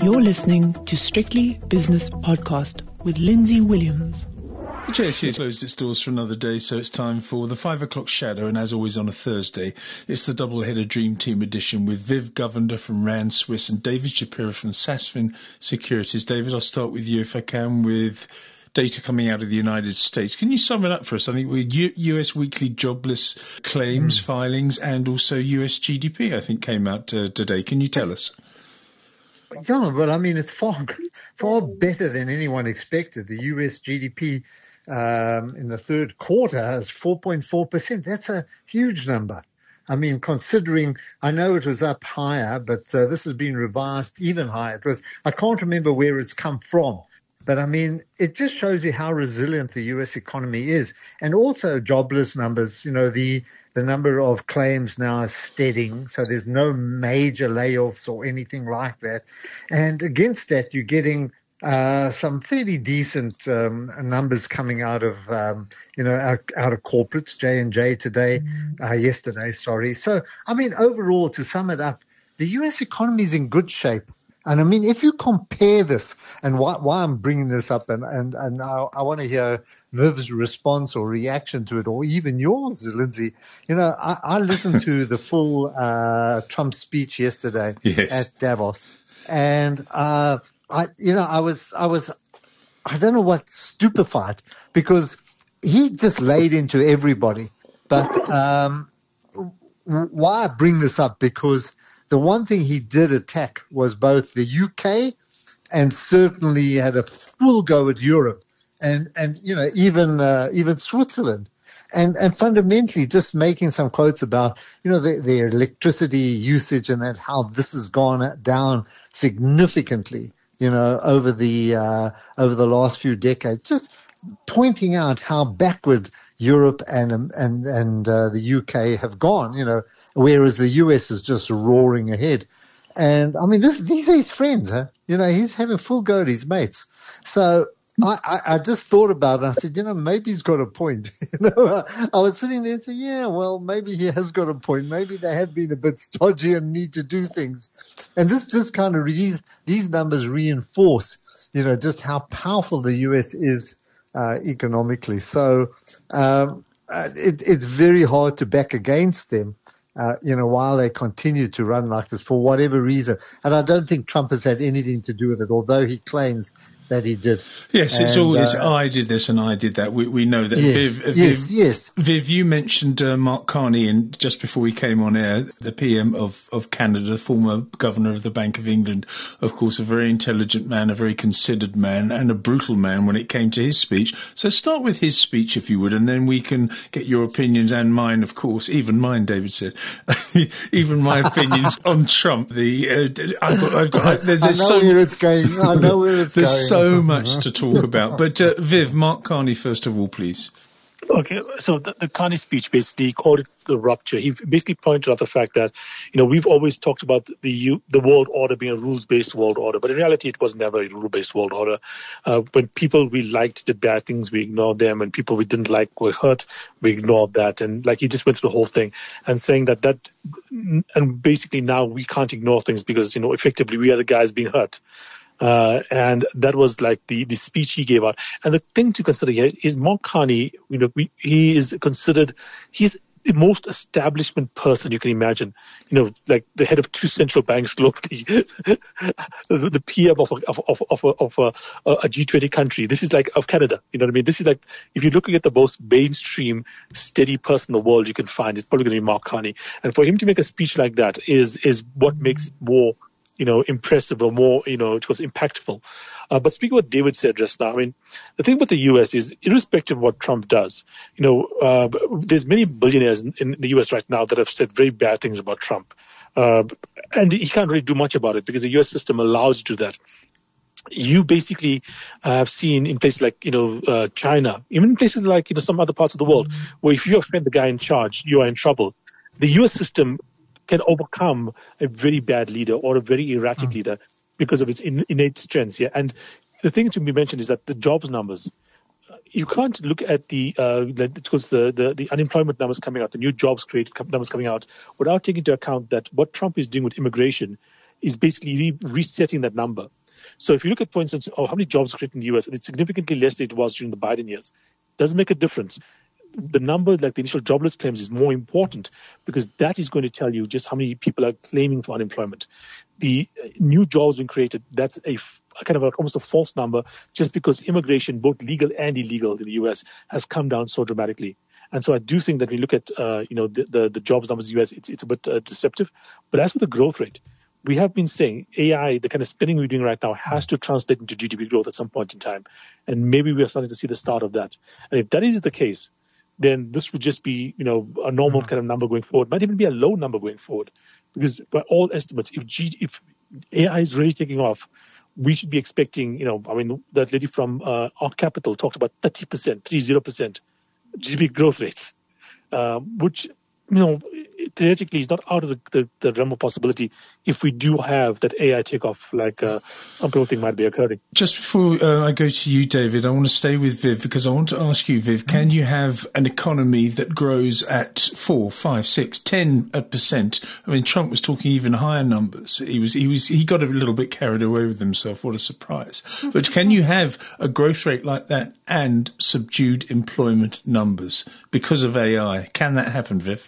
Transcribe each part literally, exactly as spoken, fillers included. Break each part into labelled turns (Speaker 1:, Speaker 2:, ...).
Speaker 1: You're listening to Strictly Business Podcast with Lindsay Williams.
Speaker 2: The J S E has closed its doors for another day, so it's time for the five o'clock shadow, and as always on a Thursday, it's the double-header Dream Team edition with Viv Govender from Rand Swiss and David Shapiro from Sasfin Securities. David, I'll start with you, if I can, with data coming out of the United States. Can you sum it up for us? I think with U- US weekly jobless claims, mm. filings, and also U S G D P, I think, came out uh, today. Can you tell us?
Speaker 3: Yeah, well, I mean, it's far, far better than anyone expected. The U S G D P um, in the third quarter is four point four percent. That's a huge number. I mean, considering, I know it was up higher, but uh, this has been revised even higher. It was, I can't remember where it's come from, but I mean, it just shows you how resilient the U S economy is. And also jobless numbers, you know, the, the number of claims now is steadying, so there's no major layoffs or anything like that. And against that, you're getting uh some fairly decent um numbers coming out of, um you know, out, out of corporates, J and J today, uh, yesterday, sorry. So, I mean, overall, to sum it up, the U S economy is in good shape. And I mean, if you compare this, and why, why I'm bringing this up, and, and, and I, I want to hear Viv's response or reaction to it, or even yours, Lindsay. You know, I, I listened to the full uh Trump speech yesterday yes. at Davos, and uh I, you know, I was, I was, I don't know what, stupefied, because he just laid into everybody. But um why I bring this up, because the one thing he did attack was both the U K and certainly had a full go at Europe and, and, you know, even, uh, even Switzerland. And, and fundamentally just making some quotes about, you know, their, their electricity usage and that, how this has gone down significantly, you know, over the, uh, over the last few decades, just pointing out how backward Europe and, and, and, uh, the U K have gone, you know, whereas the U S is just roaring ahead. And I mean, this, these are his friends, huh? You know, he's having full go at his mates. So I, I, I just thought about it. I said, you know, maybe he's got a point. You know, I was sitting there and said, yeah, well, maybe he has got a point. Maybe they have been a bit stodgy and need to do things. And this just kind of, these, these numbers reinforce, you know, just how powerful the U S is, uh, economically. So, um, uh, it, it's very hard to back against them. Uh, you know, while they continue to run like this for whatever reason. And I don't think Trump has had anything to do with it, although he claims that he did.
Speaker 2: Yes,
Speaker 3: and,
Speaker 2: it's always,
Speaker 3: uh,
Speaker 2: I did this and I did that. We, we know that.
Speaker 3: Yes,
Speaker 2: Viv, Viv,
Speaker 3: yes, yes.
Speaker 2: Viv, you mentioned uh, Mark Carney, and just before we came on air, the P M of, of Canada, the former governor of the Bank of England, of course, a very intelligent man, a very considered man, and a brutal man when it came to his speech. So start with his speech, if you would, and then we can get your opinions and mine, of course, even mine, David said, even my opinions on Trump. The uh, I've got, I've got, I, there,
Speaker 3: I know
Speaker 2: so,
Speaker 3: where it's going. I know where it's
Speaker 2: there's
Speaker 3: going.
Speaker 2: so much to talk about. But uh, Viv, Mark Carney, first of all, please.
Speaker 4: Okay, so the, the Carney speech basically called it the rupture. He basically pointed out the fact that, you know, we've always talked about the U, the world order being a rules-based world order, but in reality, it was never a rule-based world order. Uh, when people we liked did bad things, we ignored them, and people we didn't like were hurt, we ignored that. And like he just went through the whole thing and saying that that, and basically now we can't ignore things because, you know, effectively we are the guys being hurt. Uh, and that was like the, the speech he gave out. And the thing to consider here is Mark Carney, you know, we, he is considered, he's the most establishment person you can imagine. You know, like the head of two central banks globally, the, the P M of a, of, of, of, a, of a, a G twenty country. This is like of Canada. You know what I mean? This is like, if you're looking at the most mainstream, steady person in the world you can find, it's probably going to be Mark Carney. And for him to make a speech like that is, is what makes it more, you know, impressive or more, you know, it was impactful. Uh, but speaking of what David said just now, I mean, the thing about the U S is, irrespective of what Trump does, you know, uh, there's many billionaires in, in the U S right now that have said very bad things about Trump. Uh, and he can't really do much about it because the U S system allows you to do that. You basically uh, have seen in places like, you know, uh, China, even in places like, you know, some other parts of the world, mm-hmm. where if you offend the guy in charge, you are in trouble. The U S system can overcome a very bad leader or a very erratic mm. leader because of its in, innate strengths. Yeah, and the thing to be mentioned is that the jobs numbers, you can't look at the uh, because the, the the unemployment numbers coming out, the new jobs created numbers coming out, without taking into account that what Trump is doing with immigration is basically re- resetting that number. So if you look at, for instance, oh, how many jobs created in the U S, and it's significantly less than it was during the Biden years, doesn't make a difference. The number, like the initial jobless claims, is more important because that is going to tell you just how many people are claiming for unemployment. The new jobs being created, that's a, a kind of a, almost a false number just because immigration, both legal and illegal in the U S, has come down so dramatically. And so I do think that when we look at, uh, you know, the, the, the jobs numbers in the U S, it's, it's a bit uh, deceptive. But as for the growth rate, we have been saying A I, the kind of spending we're doing right now, has to translate into G D P growth at some point in time. And maybe we are starting to see the start of that. And if that is the case, then this would just be, you know, a normal kind of number going forward. Might even be a low number going forward. Because by all estimates, if G, if A I is really taking off, we should be expecting, you know, I mean, that lady from uh, Arc Capital talked about thirty percent, thirty percent G D P growth rates, uh, which, you know, theoretically is not out of the, the, the realm of possibility if we do have that A I takeoff like uh, some people think might be occurring.
Speaker 2: Just before uh, I go to you, David, I want to stay with Viv because I want to ask you, Viv, can you have an economy that grows at four, five, six, ten percent? I mean, Trump was talking even higher numbers. He was, he was, he got a little bit carried away with himself. What a surprise! But can you have a growth rate like that and subdued employment numbers because of A I? Can that happen, Viv?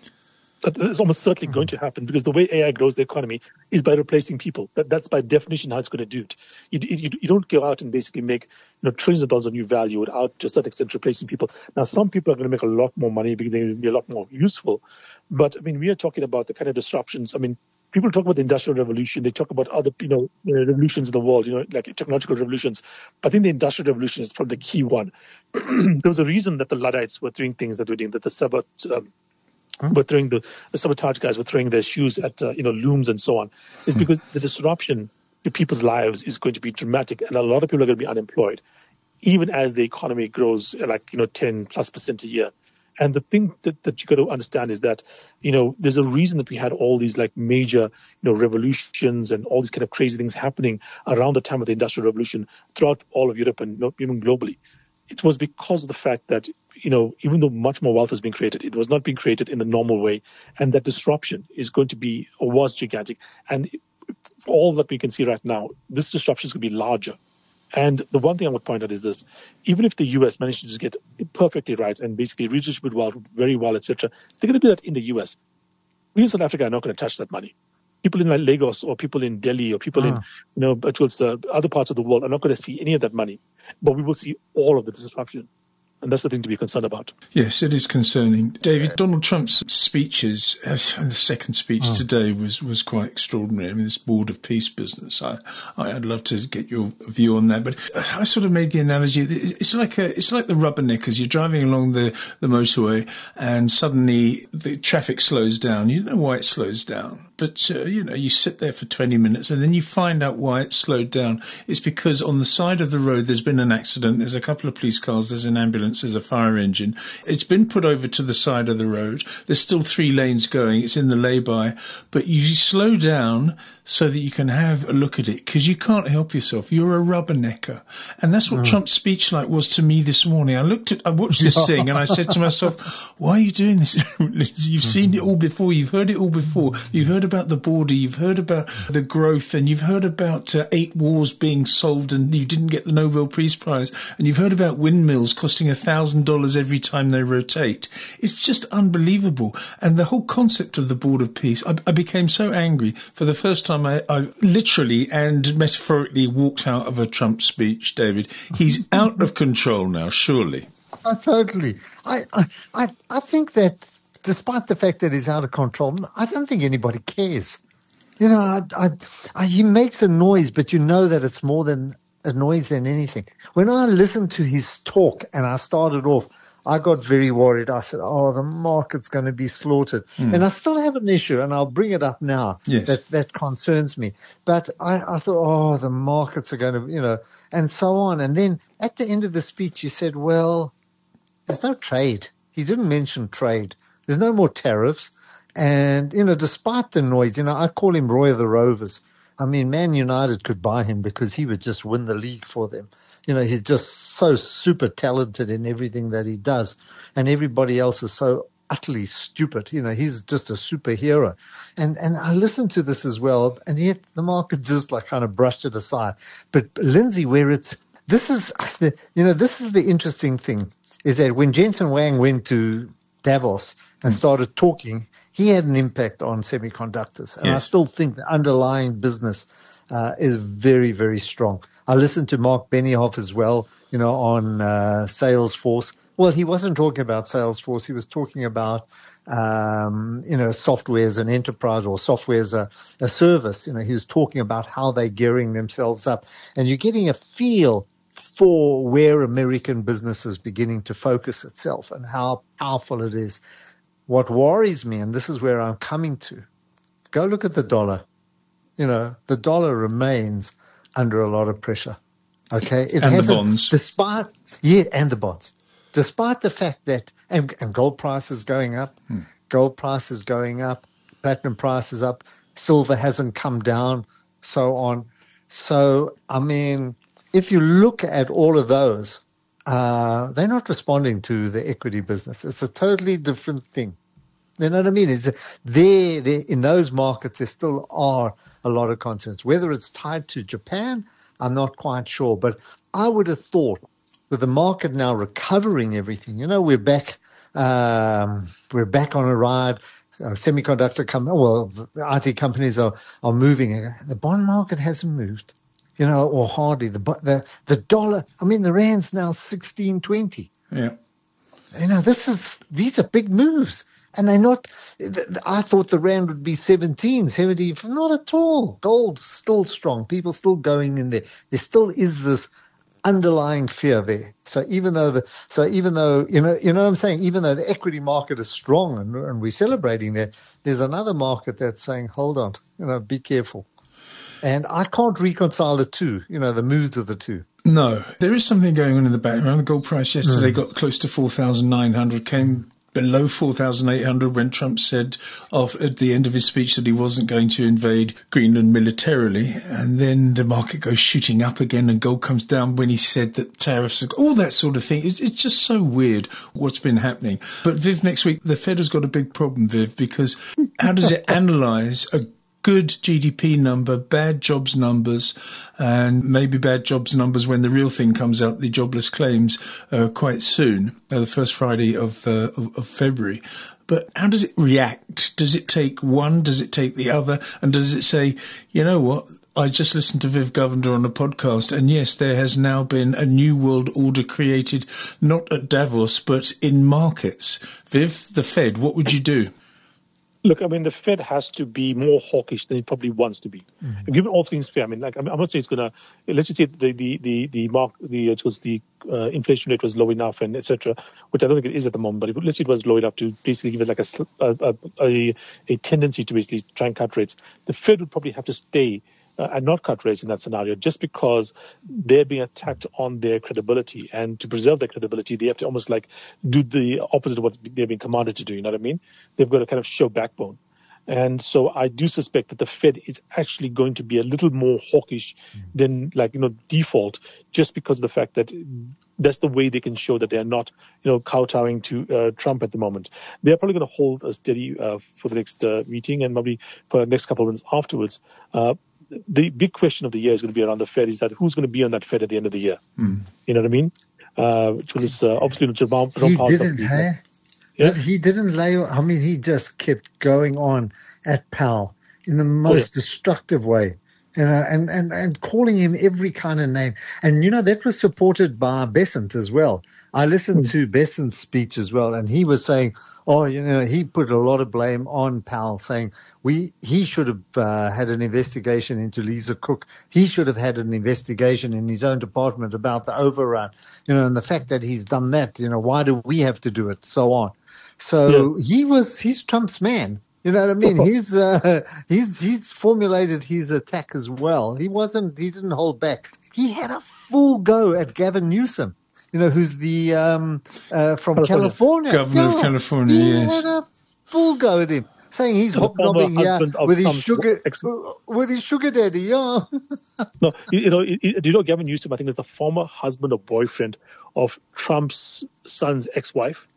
Speaker 4: It's almost certainly going to happen because the way A I grows the economy is by replacing people. That, that's by definition how it's going to do it. You, you, you don't go out and basically make, you know, trillions of dollars of new value without, to a certain extent, replacing people. Now, some people are going to make a lot more money because they're going to be a lot more useful. But, I mean, we are talking about the kind of disruptions. I mean, people talk about the Industrial Revolution. They talk about other, you know, revolutions in the world, you know, like technological revolutions. But I think the Industrial Revolution is probably the key one. There was a reason that the Luddites were doing things that they were doing, that the Sabbath, um, But throwing the, the sabotage guys were throwing their shoes at uh, you know looms and so on. It's because the disruption to people's lives is going to be dramatic, and a lot of people are going to be unemployed, even as the economy grows like you know ten plus percent a year. And the thing that, that you got to understand is that you know there's a reason that we had all these like major you know revolutions and all these kind of crazy things happening around the time of the Industrial Revolution throughout all of Europe and even globally. It was because of the fact that, you know, even though much more wealth has been created, it was not being created in the normal way. And that disruption is going to be, or was gigantic. And all that we can see right now, this disruption is going to be larger. And the one thing I would point out is this. Even if the U S manages to get it perfectly right and basically redistribute wealth very well, et cetera, they're going to do that in the U S. We in South Africa are not going to touch that money. People in like Lagos or people in Delhi or people ah. in, you know, towards the other parts of the world are not going to see any of that money. But we will see all of the disruption. And that's the thing to be concerned about.
Speaker 2: Yes, it is concerning. David, Donald Trump's speeches, uh, the second speech oh. today was, was quite extraordinary. I mean, this Board of Peace business, I, I'd love to get your view on that. But I sort of made the analogy, it's like a, it's like the rubberneckers. You're driving along the, the motorway and suddenly the traffic slows down. You don't know why it slows down. But, uh, you know, you sit there for twenty minutes and then you find out why it slowed down. It's because on the side of the road there's been an accident. There's a couple of police cars. There's an ambulance. There's a fire engine. It's been put over to the side of the road. There's still three lanes going. It's in the lay-by. But you slow down so that you can have a look at it because you can't help yourself. You're a rubbernecker. And that's what oh. Trump's speech like was to me this morning. I looked at, I watched this thing and I said to myself, why are you doing this? You've seen it all before. You've heard it all before. You've heard about the border. You've heard about the growth and you've heard about uh, eight wars being solved and you didn't get the Nobel Peace Prize. And you've heard about windmills costing a thousand dollars every time they rotate. It's just unbelievable. And the whole concept of the Board of Peace, I, I became so angry for the first time. I, I literally and metaphorically walked out of a Trump speech, David. He's out of control now, surely.
Speaker 3: Uh, totally. I, I, I think that despite the fact that he's out of control, I don't think anybody cares. You know, I, I, I, he makes a noise, but you know that it's more than a noise than anything. When I listened to his talk and I started off, I got very worried. I said, oh, the market's going to be slaughtered. Mm. And I still have an issue, and I'll bring it up now.
Speaker 2: Yes.
Speaker 3: That, that concerns me. But I, I thought, oh, the markets are going to, you know, and so on. And then at the end of the speech, he said, well, there's no trade. He didn't mention trade. There's no more tariffs. And, you know, despite the noise, you know, I call him Roy of the Rovers. I mean, Man United could buy him because he would just win the league for them. You know, he's just so super talented in everything that he does. And everybody else is so utterly stupid. You know, he's just a superhero. And, and I listened to this as well, and yet the market just like kind of brushed it aside. But Lindsay, where it's, this is, you know, this is the interesting thing, is that when Jensen Huang went to Davos and started talking, he had an impact on semiconductors. And yes. I still think the underlying business uh, is very, very strong. I listened to Mark Benioff as well, you know, on uh, Salesforce. Well, he wasn't talking about Salesforce. He was talking about, um, you know, software as an enterprise or software as a, a service. You know, he was talking about how they're gearing themselves up. And you're getting a feel for where American business is beginning to focus itself and how powerful it is. What worries me, and this is where I'm coming to, go look at the dollar. You know, the dollar remains under a lot of pressure. Okay. It
Speaker 2: and the bonds.
Speaker 3: Despite, yeah, and the bonds. Despite the fact that, and, and gold price is going up, hmm. gold price is going up, platinum price is up, silver hasn't come down, so on. So, I mean, if you look at all of those, uh, they're not responding to the equity business. It's a totally different thing. You know what I mean? It's there, there, in those markets, there still are a lot of concerns. Whether it's tied to Japan, I'm not quite sure, but I would have thought, with the market now recovering everything, you know, we're back, um, we're back on a ride. Uh, semiconductor com- well, the I T companies are, are moving. The bond market hasn't moved, you know, or hardly. The, the, the dollar, I mean, the rand's now sixteen twenty.
Speaker 2: Yeah.
Speaker 3: You know, this is, these are big moves. And they're not, I thought the rand would be seventeen, seventy, not at all. Gold still strong. People still going in there. There still is this underlying fear there. So even though the, so even though, you know, you know what I'm saying? Even though the equity market is strong and, and we're celebrating there, there's another market that's saying, hold on, you know, be careful. And I can't reconcile the two, you know, the moods of the two.
Speaker 2: No, there is something going on in the background. The gold price yesterday mm. got close to four thousand nine hundred, came below four thousand eight hundred when Trump said of, at the end of his speech that he wasn't going to invade Greenland militarily. And then the market goes shooting up again and gold comes down when he said that tariffs, all that sort of thing. It's, it's just so weird what's been happening. But Viv, next week, the Fed has got a big problem, Viv, because how does it analyse a good G D P number, bad jobs numbers, and maybe bad jobs numbers when the real thing comes out, the jobless claims, uh, quite soon, uh, the first Friday of, uh, of, of February. But how does it react? Does it take one? Does it take the other? And does it say, you know what? I just listened to Viv Govender on a podcast, and yes, there has now been a new world order created, not at Davos, but in markets. Viv, the Fed, what would you do?
Speaker 4: Look, I mean, the Fed has to be more hawkish than it probably wants to be. Mm-hmm. Given all things fair, I mean, like, I'm not saying it's going to, let's just say the, the, the, the mark, the, it was the, uh, inflation rate was low enough and et cetera, which I don't think it is at the moment, but if, let's say it was low enough to basically give it like a, a, a, a tendency to basically try and cut rates. The Fed would probably have to stay Uh, and not cut rates in that scenario, just because they're being attacked on their credibility. And to preserve their credibility, they have to almost like do the opposite of what they're being commanded to do. You know what I mean? They've got to kind of show backbone. And so I do suspect that the Fed is actually going to be a little more hawkish than like, you know, default, just because of the fact that that's the way they can show that they're not, you know, kowtowing to uh, Trump at the moment. They're probably going to hold a steady uh, for the next uh, meeting and probably for the next couple of months afterwards. Uh, The big question of the year is going to be around the Fed is that who's going to be on that Fed at the end of the year? Mm. You know what I mean? Uh, which was uh, obviously Jerome Powell.
Speaker 3: He didn't, hey? Yeah? He didn't lay, I mean, he just kept going on at Powell in the most oh, yeah. destructive way. You know, and, and, and calling him every kind of name. And, you know, that was supported by Bessent as well. I listened mm. to Bessent's speech as well, and he was saying, oh, you know, he put a lot of blame on Powell, saying we he should have uh, had an investigation into Lisa Cook. He should have had an investigation in his own department about the overrun, you know, and the fact that he's done that, you know, why do we have to do it, so on. So yeah. he was, he's Trump's man. You know what I mean? He's, uh, he's, he's formulated his attack as well. He wasn't, he didn't hold back. He had a full go at Gavin Newsom, you know, who's the, um, uh, from California. California.
Speaker 2: Governor yeah. of California,
Speaker 3: he
Speaker 2: yes.
Speaker 3: He had a full go at him, saying he's hobnobbing here with his sugar, ex- with his sugar daddy, yeah.
Speaker 4: No, you, you know, you, do you know Gavin Newsom, I think, is the former husband or boyfriend of Trump's son's ex-wife.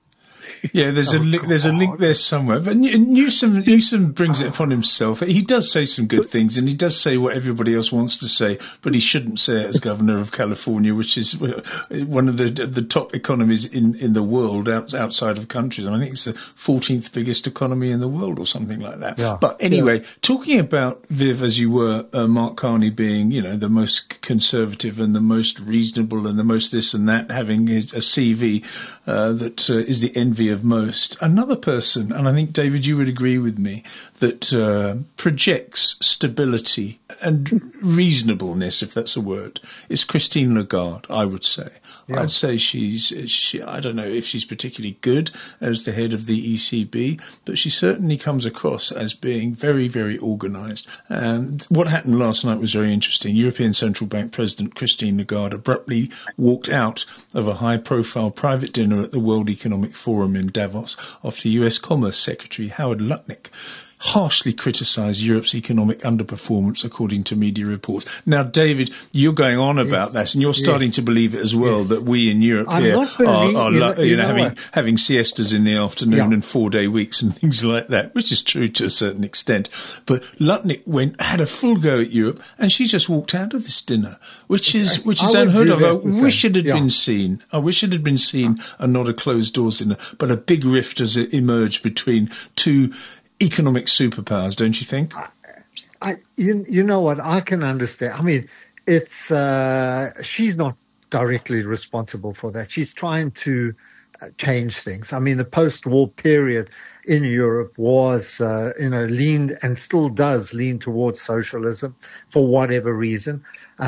Speaker 2: Yeah, there's a link, there's a link there somewhere. But Newsom, Newsom brings it upon himself. He does say some good things, and he does say what everybody else wants to say, but he shouldn't say it as governor of California, which is one of the the top economies in, in the world out, outside of countries. I, mean, I think it's the fourteenth biggest economy in the world or something like that. Yeah. But anyway, yeah. talking about, Viv, as you were, uh, Mark Carney being, you know, the most conservative and the most reasonable and the most this and that, having his, a C V uh, that uh, is the envy of most. Another person, and I think, David, you would agree with me, that uh, projects stability and reasonableness, if that's a word, is Christine Lagarde, I would say. Yeah. I'd say she's, she, I don't know if she's particularly good as the head of the E C B, but she certainly comes across as being very, very organised. And what happened last night was very interesting. European Central Bank President Christine Lagarde abruptly walked out of a high-profile private dinner at the World Economic Forum in Davos after U S Commerce Secretary Howard Lutnick harshly criticised Europe's economic underperformance, according to media reports. Now, David, you're going on about yes. that, and you're starting yes. to believe it as well, yes. that we in Europe
Speaker 3: I'm
Speaker 2: here
Speaker 3: not
Speaker 2: are, are
Speaker 3: you know,
Speaker 2: you know,
Speaker 3: know
Speaker 2: having, having siestas in the afternoon
Speaker 3: yeah.
Speaker 2: and four-day weeks and things like that, which is true to a certain extent. But Lutnick went had a full go at Europe, and she just walked out of this dinner, which is which is unheard of. I wish it had yeah. been seen. I wish it had been seen, and not a closed-doors dinner, but a big rift has emerged between two economic superpowers, don't you think?
Speaker 3: I, I, you, you know what? I can understand. I mean, it's uh, she's not directly responsible for that. She's trying to uh, change things. I mean, the post-war period in Europe was, uh, you know, leaned and still does lean towards socialism for whatever reason.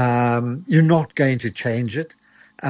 Speaker 3: Um, you're not going to change it.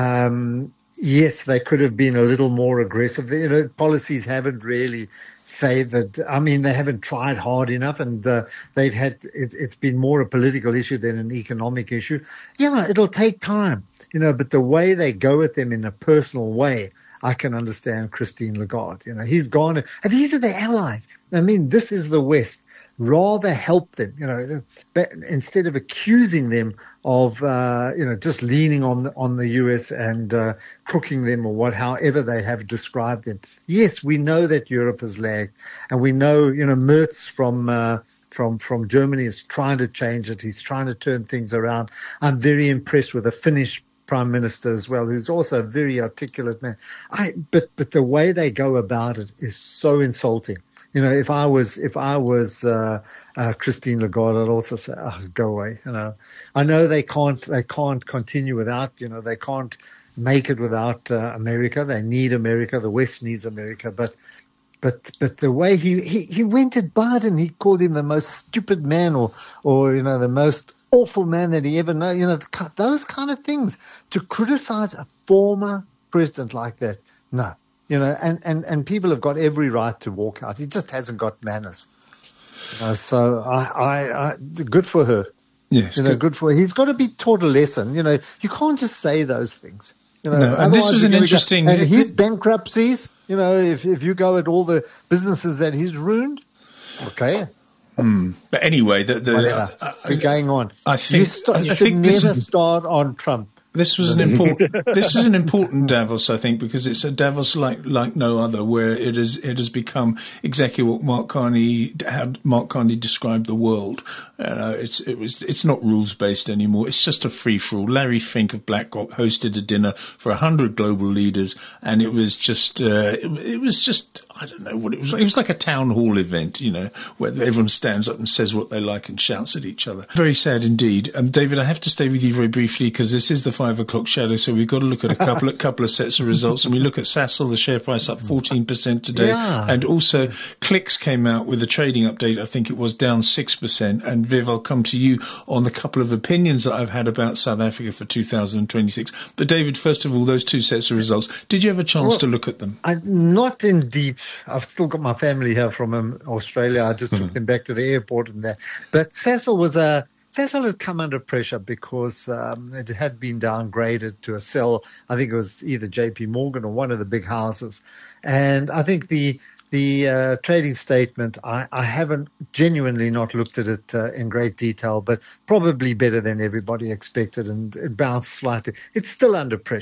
Speaker 3: Um, yes, they could have been a little more aggressive. You know, policies haven't really favored. I mean, they haven't tried hard enough, and uh, they've had it, it's been more a political issue than an economic issue. Yeah, it'll take time, you know, but the way they go at them in a personal way, I can understand Christine Lagarde. You know, he's gone, and these are their allies. I mean, this is the West. Rather help them, you know, instead of accusing them of, uh, you know, just leaning on the, on the U S and uh, crooking them or what, however they have described them. Yes, we know that Europe has lagged, and we know, you know, Merz from uh, from from Germany is trying to change it. He's trying to turn things around. I'm very impressed with the Finnish Prime Minister as well, who's also a very articulate man. I but but the way they go about it is so insulting. You know, if I was, if I was, uh, uh, Christine Lagarde, I'd also say, oh, go away. You know, I know they can't, they can't continue without, you know, they can't make it without, uh, America. They need America. The West needs America. But, but, but the way he, he, he went at Biden, he called him the most stupid man or, or, you know, the most awful man that he ever know, you know, those kind of things. To criticize a former president like that, no. You know, and, and, and people have got every right to walk out. He just hasn't got manners. You know, so I, I, I, good for her.
Speaker 2: Yes.
Speaker 3: You know, good, good for her. He's got to be taught a lesson. You know, you can't just say those things. You know,
Speaker 2: no, and this was an interesting.
Speaker 3: Go, and his bankruptcies, you know, if, if you go at all the businesses that he's ruined, okay.
Speaker 2: Hmm. But anyway, the, the,
Speaker 3: whatever. Uh, We're going on.
Speaker 2: I think,
Speaker 3: you, st- you
Speaker 2: I
Speaker 3: should
Speaker 2: think
Speaker 3: never
Speaker 2: is,
Speaker 3: start on Trump.
Speaker 2: This was an important. This is an important Davos, I think, because it's a Davos like like no other, where it is it has become exactly what Mark Carney had. Mark Carney described the world. Uh, it's it was it's not rules based anymore. It's just a free for all. Larry Fink of BlackRock hosted a dinner for a hundred global leaders, and it was just uh, it, it was just. I don't know what it was like. It was like a town hall event, you know, where everyone stands up and says what they like and shouts at each other. Very sad indeed. Um, David, I have to stay with you very briefly because this is the five o'clock shadow, so we've got to look at a couple of, couple of sets of results. And we look at Sasol, the share price up fourteen percent today.
Speaker 3: Yeah.
Speaker 2: And also Clicks came out with a trading update. I think it was down six percent. And Viv, I'll come to you on the couple of opinions that I've had about South Africa for two thousand twenty-six. But David, first of all, those two sets of results, did you have a chance well, to look at them?
Speaker 3: I, not in deep. I've still got my family here from um, Australia. I just mm-hmm. took them back to the airport and that. But Sasol was a Sasol had come under pressure because um, it had been downgraded to a sell. I think it was either J P Morgan or one of the big houses. And I think the the uh, trading statement, I, I haven't genuinely not looked at it uh, in great detail, but probably better than everybody expected, and it bounced slightly. It's still under pressure.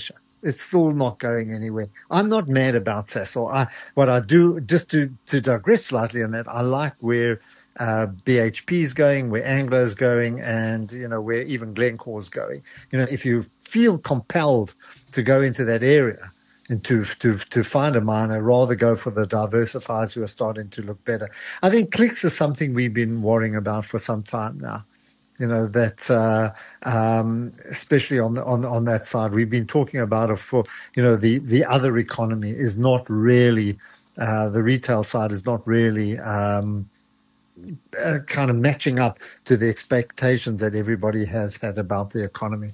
Speaker 3: It's still not going anywhere. I'm not mad about Sasol. I, what I do, just to, to digress slightly on that, I like where uh, B H P is going, where Anglo is going, and, you know, where even Glencore is going. You know, if you feel compelled to go into that area and to, to, to find a miner, rather go for the diversifiers who are starting to look better. I think clicks is something we've been worrying about for some time now. You know, that, uh, um, especially on the, on, on that side, we've been talking about it for, you know, the, the other economy is not really, uh, the retail side is not really, um, uh, kind of matching up to the expectations that everybody has had about the economy.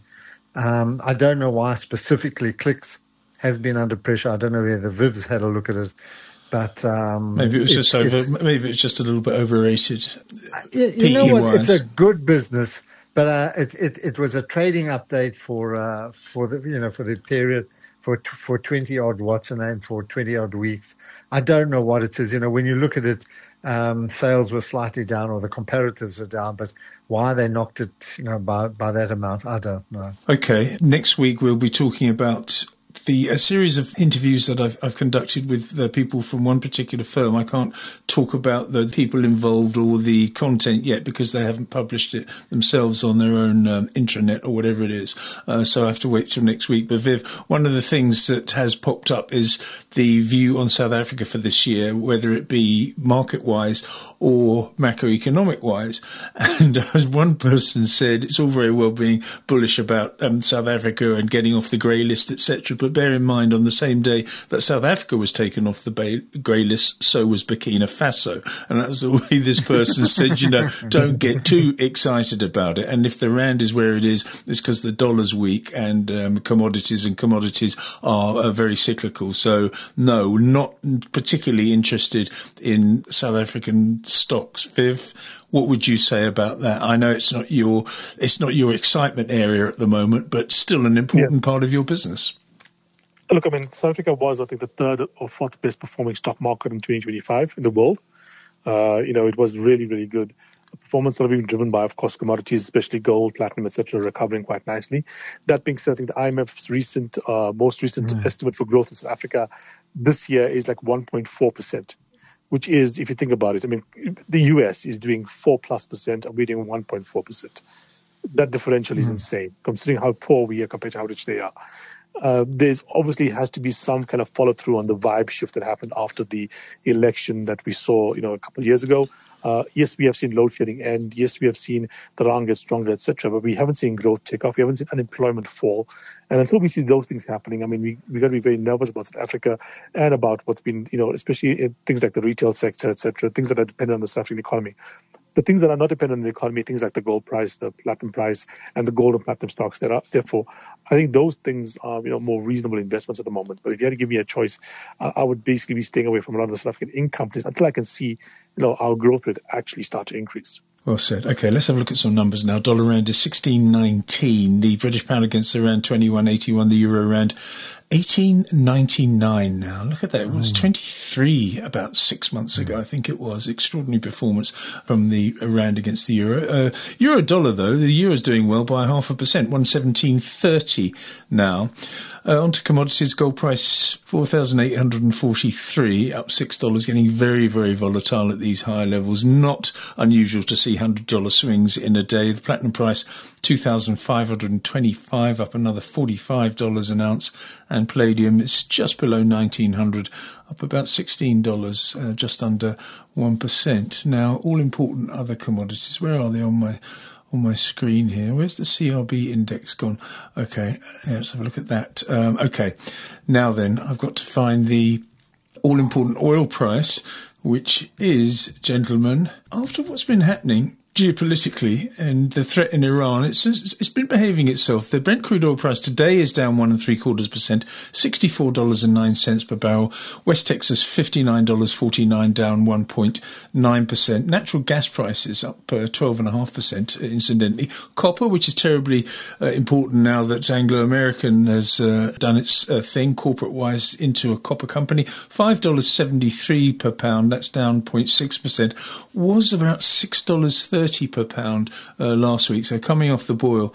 Speaker 3: Um, I don't know why specifically Clicks has been under pressure. I don't know whether the Viv's had a look at it. But um,
Speaker 2: maybe it was just over. Maybe it's just a little bit overrated.
Speaker 3: You, you know what? It's a good business, but uh, it, it it was a trading update for uh, for the you know for the period for for twenty odd what's the name for twenty odd weeks. I don't know what it is. You know, when you look at it, um, sales were slightly down, or the comparatives are down. But why they knocked it, you know, by by that amount, I don't know.
Speaker 2: Okay, next week we'll be talking about the a series of interviews that I've, I've conducted with the people from one particular firm. I can't talk about the people involved or the content yet because they haven't published it themselves on their own um, intranet or whatever it is. Uh, so I have to wait till next week. But Viv, one of the things that has popped up is the view on South Africa for this year, whether it be market-wise or macroeconomic-wise. And as one person said, it's all very well being bullish about um, South Africa and getting off the grey list, et cetera. But bear in mind, on the same day that South Africa was taken off the bay- grey list, so was Burkina Faso. And that was the way this person said, you know, don't get too excited about it. And if the rand is where it is, it's because the dollar's weak and um, commodities and commodities are, are very cyclical. So, no, not particularly interested in South African stocks. Viv, what would you say about that? I know it's not your it's not your excitement area at the moment, but still an important yeah. part of your business.
Speaker 4: Look, I mean, South Africa was, I think, the third or fourth best performing stock market in twenty twenty-five in the world. Uh, you know, it was really, really good. The performance sort of been driven by, of course, commodities, especially gold, platinum, et cetera, recovering quite nicely. That being said, I think the I M F's recent, uh, most recent mm. estimate for growth in South Africa this year is like one point four percent, which is, if you think about it, I mean, the U S is doing four plus percent and we're doing one point four percent. That differential mm. is insane, considering how poor we are compared to how rich they are. Uh, there's obviously has to be some kind of follow through on the vibe shift that happened after the election that we saw, you know, a couple of years ago. Uh, yes, we have seen load shedding and yes, we have seen the rand get stronger, et cetera, but we haven't seen growth take off. We haven't seen unemployment fall. And until we see those things happening, I mean, we, we got to be very nervous about South Africa and about what's been, you know, especially in things like the retail sector, et cetera, things that are dependent on the South African economy. The things that are not dependent on the economy, things like the gold price, the platinum price, and the gold and platinum stocks that are, therefore, I think those things are, you know, more reasonable investments at the moment. But if you had to give me a choice, uh, I would basically be staying away from a lot of the South African income companies until I can see, you know, our growth rate actually start to increase.
Speaker 2: Well said. Okay, let's have a look at some numbers now. Dollar rand is sixteen nineteen. The British pound against the rand twenty-one eighty-one. The euro rand eighteen ninety-nine now. Look at that. It was twenty-three about six months ago, I think it was. Extraordinary performance from the rand against the euro. Uh, euro dollar, though, the euro is doing well by half a percent, one seventeen thirty now. Uh, on to commodities. Gold price four thousand eight hundred forty-three, up six dollars, getting very, very volatile at these high levels. Not unusual to see one hundred dollars swings in a day. The platinum price two thousand five hundred twenty-five, up another forty-five dollars an ounce. And palladium is just below nineteen hundred, up about sixteen dollars, uh, just under one percent. Now, all important other commodities. Where are they on my on my screen here? Where's the C R B index gone? Okay, let's have a look at that. Um, okay, now then, I've got to find the all-important oil price, which is, gentlemen, after what's been happening geopolitically and the threat in Iran, it's it's been behaving itself. The Brent crude oil price today is down one and three quarters percent, sixty-four dollars and nine cents per barrel. West Texas fifty-nine dollars forty-nine, down one point nine percent. Natural gas prices up uh, twelve and a half percent. Incidentally, copper, which is terribly uh, important now that Anglo American has uh, done its uh, thing corporate wise into a copper company, five dollars seventy-three per pound. That's down zero point six percent. Was about six dollars thirty per pound uh, last week, so coming off the boil.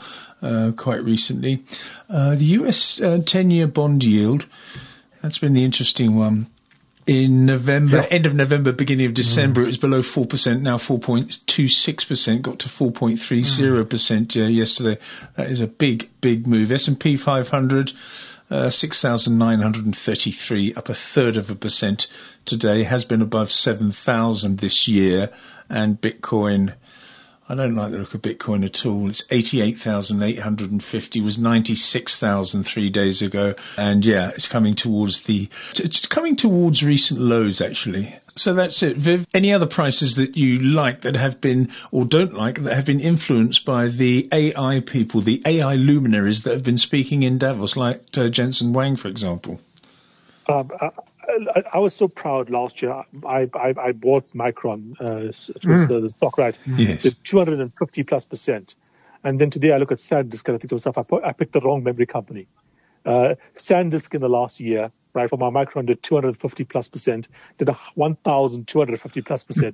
Speaker 2: uh, quite recently. Uh, the U S uh, ten-year bond yield, that's been the interesting one. In November, yeah. end of November, beginning of December, mm. it was below four percent, now four point two six percent, got to four point three zero percent uh, yesterday. That is a big, big move. S and P five hundred, uh, six thousand nine hundred thirty-three, up a third of a percent today, has been above seven thousand this year. And Bitcoin, I don't like the look of Bitcoin at all. It's eighty-eight thousand eight hundred fifty, was ninety-six thousand three days ago. And yeah, it's coming towards the, it's coming towards recent lows, actually. So that's it. Viv, any other prices that you like that have been, or don't like, that have been influenced by the A I people, the A I luminaries that have been speaking in Davos, like uh, Jensen Huang, for example?
Speaker 4: Um, I, I, I was so proud last year. I I, I bought Micron, uh, it was mm. the, the stock, right?
Speaker 2: Yes.
Speaker 4: The two hundred fifty plus percent. And then today I look at SanDisk and I think to myself, I, I picked the wrong memory company. Uh, SanDisk in the last year, right, for my Micron did two hundred fifty plus percent, did a one thousand two hundred fifty plus percent.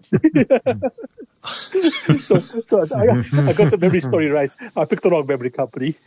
Speaker 4: so so I, I got the memory story right. I picked the wrong memory company.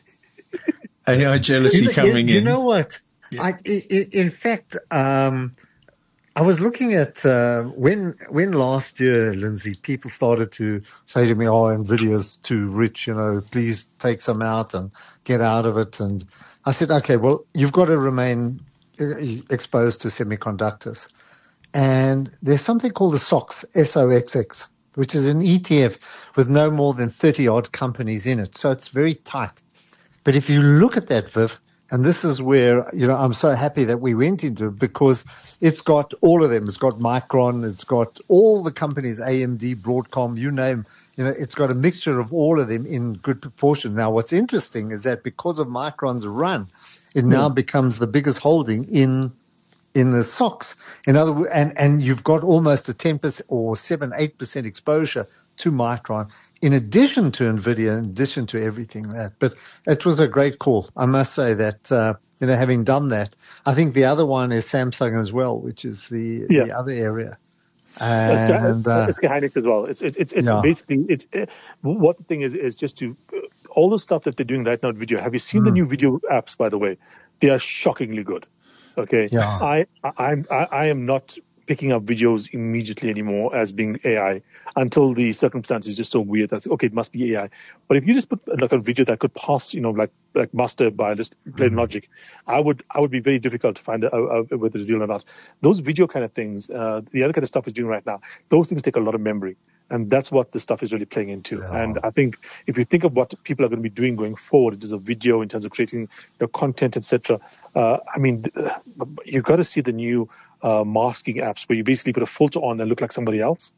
Speaker 2: A I jealousy
Speaker 3: you,
Speaker 2: coming
Speaker 3: you, you
Speaker 2: in.
Speaker 3: You know what?
Speaker 2: Yeah.
Speaker 3: I, I, in fact, um, I was looking at uh, when when last year, Lindsay, people started to say to me, "Oh, Nvidia's too rich, you know, please take some out and get out of it." And I said, "Okay, well, you've got to remain exposed to semiconductors." And there's something called the SOX, S O X X, which is an E T F with no more than thirty odd companies in it, so it's very tight. But if you look at that, Viv. And this is where, you know, I'm so happy that we went into it because it's got all of them. It's got Micron. It's got all the companies, A M D, Broadcom, you name, you know, it's got a mixture of all of them in good proportion. Now, what's interesting is that because of Micron's run, it now mm. becomes the biggest holding in in the SOX. In other words, and, and you've got almost a ten percent or seven, eight percent exposure to Micron, in addition to Nvidia, in addition to everything that. But it was a great call. I must say that, uh, you know, having done that, I think the other one is Samsung as well, which is the,
Speaker 4: yeah.
Speaker 3: the other area. And,
Speaker 4: uh,
Speaker 3: uh,
Speaker 4: S K Hynix as well. It's, it's, it's, it's
Speaker 3: yeah.
Speaker 4: basically, it's, it, what the thing is, is just to, uh, all the stuff that they're doing right now with video. Have you seen mm. the new video apps, by the way? They are shockingly good. Okay.
Speaker 3: Yeah.
Speaker 4: I, I, I'm, I, I am not picking up videos immediately anymore as being A I until the circumstances just so weird that, okay, it must be A I. But if you just put like a video that could pass, you know, like, like muster by just plain mm-hmm. logic, I would, I would be very difficult to find out, out whether it's real or not. Those video kind of things, uh, the other kind of stuff is doing right now, those things take a lot of memory. And that's what the stuff is really playing into. Yeah. And I think if you think of what people are going to be doing going forward in terms of video, in terms of creating you know, content, et cetera, uh, I mean, you've got to see the new uh, masking apps where you basically put a filter on and look like somebody else.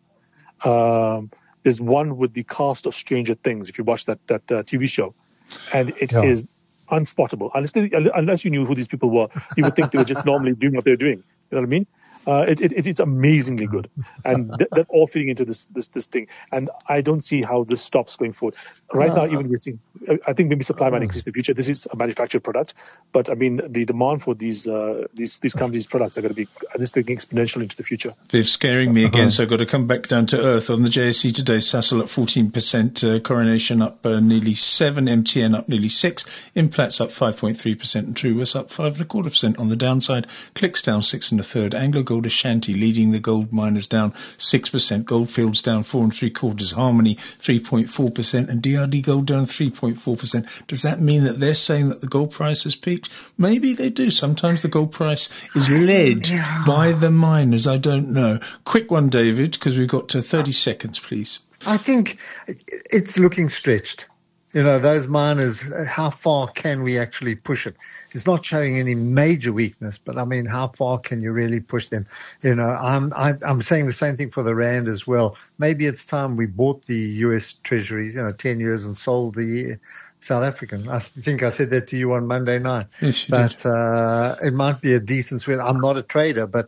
Speaker 4: Um, there's one with the cast of Stranger Things, if you watch that that uh, T V show, and it yeah. is unspottable. Unless, unless you knew who these people were, you would think they were just normally doing what they're doing. You know what I mean? Uh, it, it, it's amazingly good, and th- that all feeding into this, this, this thing. And I don't see how this stops going forward. Right uh, now, even we're seeing, I think maybe supply might increase in the future. This is a manufactured product, but I mean, the demand for these, uh, these, these companies' products are going to be, this taking exponential into the future.
Speaker 2: They're scaring me again, so I've got to come back down to earth. On the J S E today, Sasol up fourteen percent, uh, Coronation up uh, nearly seven, M T N up nearly six, Implats up five point three percent, and Truworths up five and a quarter percent on the downside. Clicks down six and a third. Anglo Gold Ashanti leading the gold miners down six percent. Goldfields down four and three quarters. Harmony three point four percent, and D R D Gold down three point four percent. Does that mean that they're saying that the gold price has peaked? Maybe they do. Sometimes the gold price is led yeah. by the miners. I don't know. Quick one, David, because we've got to thirty seconds, please.
Speaker 3: I think it's looking stretched. You know, those miners, how far can we actually push it? It's not showing any major weakness, but I mean, how far can you really push them? You know, I'm, I'm saying the same thing for the Rand as well. Maybe it's time we bought the U S Treasuries, you know, ten years and sold the South African. I think I said that to you on Monday night.
Speaker 2: Yes, you
Speaker 3: but,
Speaker 2: did.
Speaker 3: uh, it might be a decent swing. I'm not a trader, but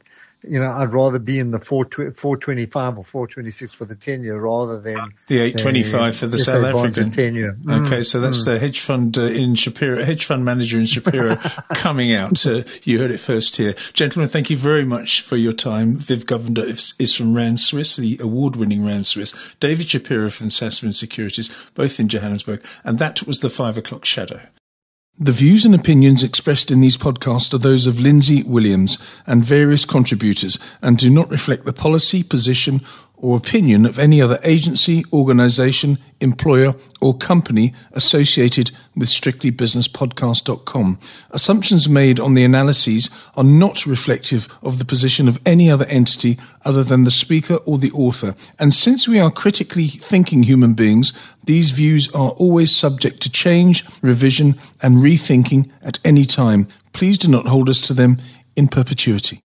Speaker 3: you know, I'd rather be in the four twenty-five or four twenty-six for the ten-year rather than
Speaker 2: the eight twenty-five for the South African
Speaker 3: ten-year.
Speaker 2: Okay,
Speaker 3: mm,
Speaker 2: so that's
Speaker 3: mm.
Speaker 2: the hedge fund uh, in Shapiro, hedge fund manager in Shapiro coming out. Uh, you heard it first here. Gentlemen, thank you very much for your time. Viv Govender is, is from Rand Swiss, the award-winning Rand Swiss. David Shapiro from Sasfin Securities, both in Johannesburg. And that was the Five O'Clock Shadow. The views and opinions expressed in these podcasts are those of Lindsay Williams and various contributors and do not reflect the policy, position or opinion of any other agency, organisation, employer or company associated with strictly business podcast dot com. Assumptions made on the analyses are not reflective of the position of any other entity other than the speaker or the author. And since we are critically thinking human beings, these views are always subject to change, revision and rethinking at any time. Please do not hold us to them in perpetuity.